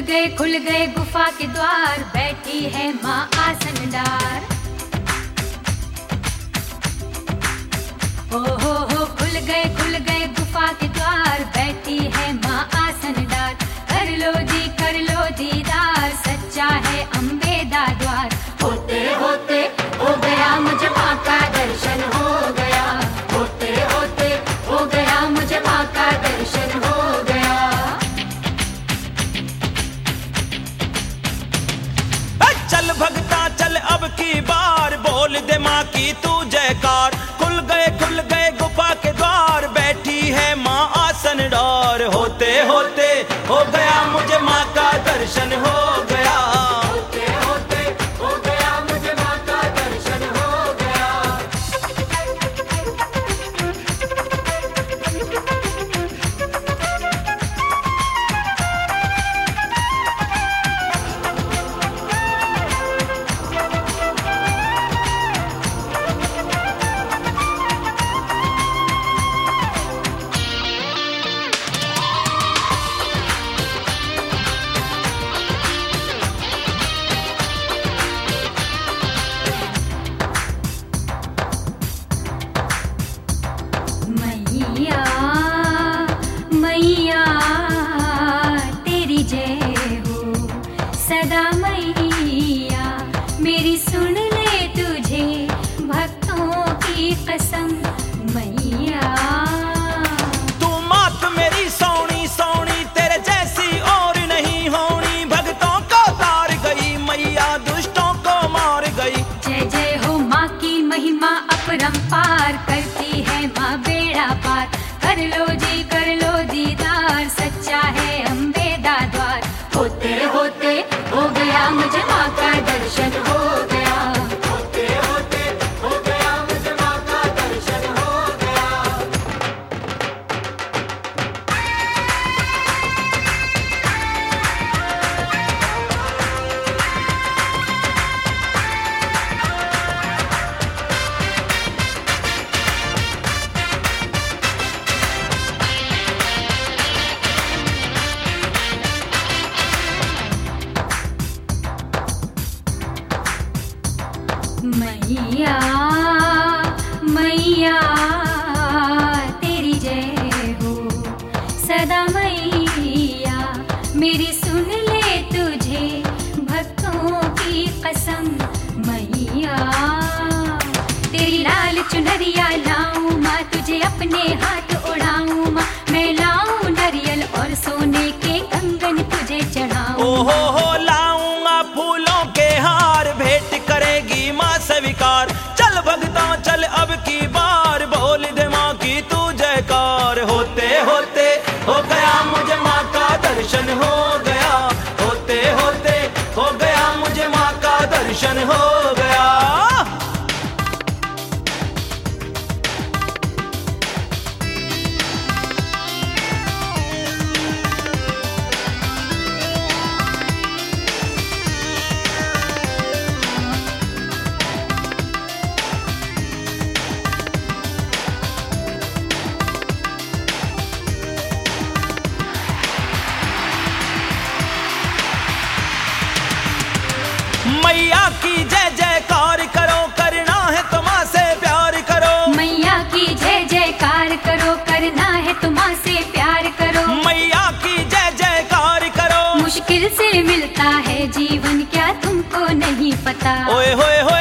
खुल गए गुफा के द्वार, बैठी है माँ आसन डार। हो खुल गए गुफा के द्वार, बैठी है माँ आसन डार। कर लो दीदार, सच्चा है अम्बे दा द्वार। होते होते हो गया मुझे माँ का दर्शन हो गया, होते होते हो गया मुझे माँ का दर्शन हो गया। चल भगता चल अब की बार, बोल दे माँ की तू जयकार। खुल गए गुफा के द्वार, बैठी है माँ आसन डार। होते होते हो गया मुझे माँ का दर्शन हो गया, होते होते हो गया मुझे माँ का दर्शन हो गया। मैया मैया तेरी जय हो सदा मैया, मेरी सुन ले तुझे भक्तों की कसम मैया। तू मात मेरी सोनी सोनी, तेरे जैसी और नहीं होनी। भक्तों को तार गई मैया, दुष्टों को मार गई। जय जय हो माँ की महिमा अपरंपार, करती है माँ बेड़ा पार। कर लो दीदार, सच्चा है अम्बे दा द्वार। होते होते हो गया मुझे माँ का दर्शन हो गया, होते होते हो गया मुझे माँ का दर्शन हो गया। मैया मैया तेरी जय हो सदा मैया, मेरी सुन ले तुझे भक्तों की कसम मैया। तेरी लाल चुनरिया लाऊं माँ, तुझे अपने हाथ उड़ाऊं माँ। मैं लाऊं नारियल और सोने के कंगन तुझे चढ़ाऊं। ओहो लाऊंगा फूलों के हार, भेंट करेगी माँ स्वीकार। चल भगता चल अब की बार, बोल दे माँ की तू जयकार। होते होते हो गया मुझे माँ का दर्शन हो गया, होते होते हो गया मुझे माँ का दर्शन हो गया। मैया की जय जयकार करो, करना है तो माँ से प्यार करो। मैया की जय जयकार करो, करना है तो माँ से प्यार करो। मैया की जय जयकार करो। मुश्किल से मिलता है जीवन, क्या तुमको नहीं पता। ओए होए होए